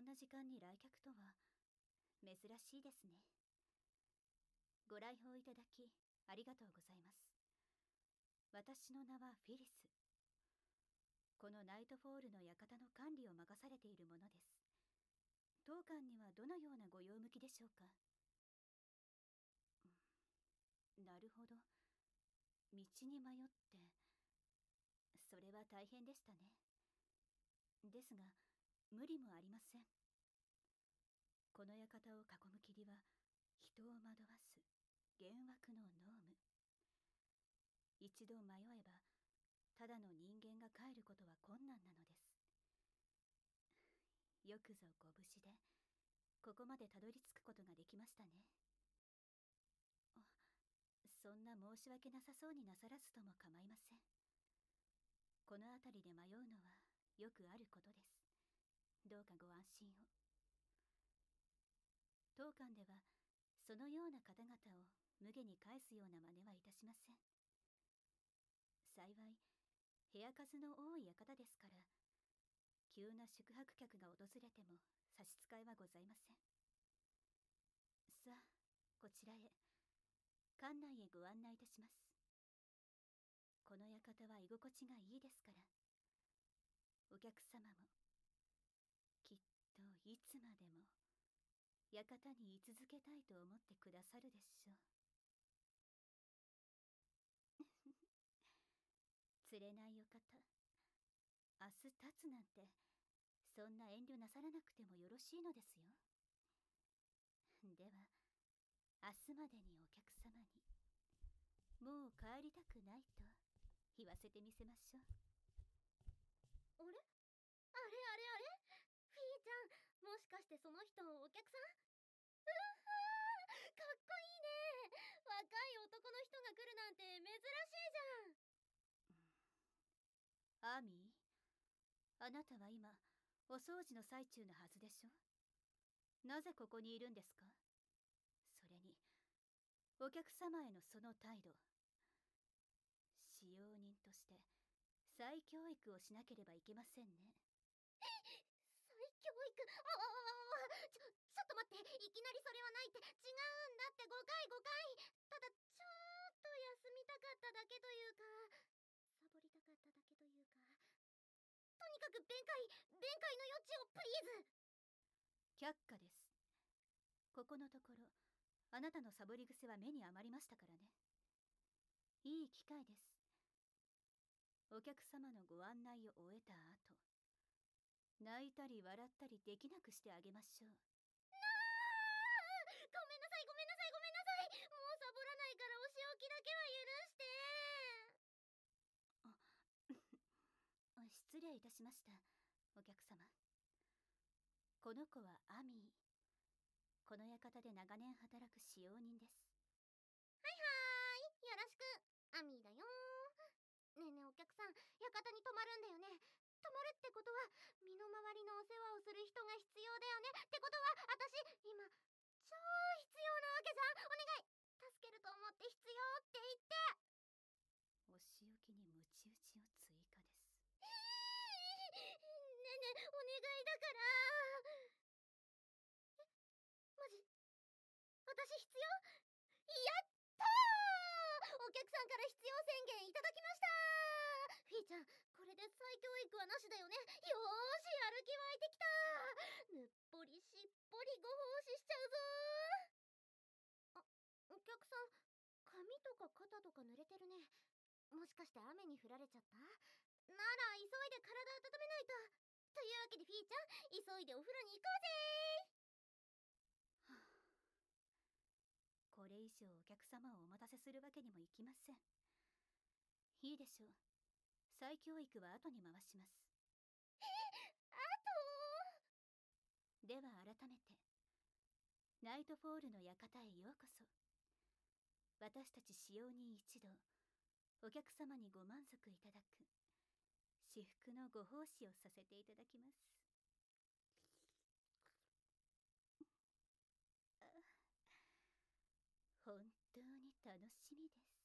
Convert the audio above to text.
んな時間に来客とは珍しいですね。ご来訪いただきありがとうございます。私の名はフィリス。このナイトフォールの館の管理を任されているものです。当館にはどのようなご用向きでしょうか。なるほど。道に迷って、それは大変でしたね。ですが無理もありません。この館を囲む霧は人を惑わす幻惑の濃霧。一度迷えばただの人間が帰ることは困難なのです。よくぞご無事でここまでたどり着くことができましたね。そんな申し訳なさそうになさらずとも構いません。この辺りで迷うのはよくあることです。どうかご安心を。当館ではそのような方々を無下に返すような真似はいたしません。幸い部屋数の多い館ですから、急な宿泊客が訪れても差し支えはございません。さあ、こちらへ、館内へご案内いたします。この館は居心地がいいですから、お客様もきっといつまでも館に居続けたいと思ってくださるでしょう。釣れないお方、明日立つなんてそんな遠慮なさらなくてもよろしいのですよ。では明日までにお客様にもう帰りたくないと言わせてみせましょう。 あれあれあれあれ、フィーちゃん、もしかしてその人お客さん？かっこいいね。若い男の人が来るなんて珍しいじアーミー、あなたは今お掃除の最中のはずでしょ。なぜここにいるんですか。それにお客様へのその態度、使用人として再教育をしなければいけませんね。 再教育。ちょっと待って、いきなりそれはないって。違うんだって誤解誤解。ただちょっと休みたかっただけというか、サボりたかっただけというか、とにかく弁解の余地をプリーズ。 却下です。ここのところあなたのサボり癖は目に余りましたからね。いい機会です。お客様のご案内を終えた後、泣いたり笑ったりできなくしてあげましょう。 ごめんなさいごめんなさいごめんなさい。もうサボらないからお仕置きだけは許して。 失礼いたしました、お客様。この子はアミー。この館で長年働く使用人です。 はいはーい、よろしく。アミーだよ。ねえねえお客さん、館に泊まるんだよね。泊まるってことは身の回りのお世話をする人が必要だよね。ってことは私今超必要なわけじゃん。お願い、助けると思って必要って言って。 お仕置きにムチ打ちを追加です。 ねえねえ、お願いだから。マジ、私必要？やったー！お客さんから必要宣言いただきましたー。フィーちゃん、これで再教育はなしだよね。よーし、やる気湧いてきたー。ぬっぽりしっぽりご奉仕しちゃうぞー。お客さん、髪とか肩とか濡れてるね。もしかして雨に降られちゃった？なら急いで体温めないと。というわけでフィーちゃん、急いでお風呂に行こうぜー。 はあ、これ以上お客様をお待たせするわけにもいきません。いいでしょう。再教育は後に回します。 あでは改めてナイトフォールの館へようこそ。私たち使用人一同、お客様にご満足いただく至福のご奉仕をさせていただきます。本当に楽しみです。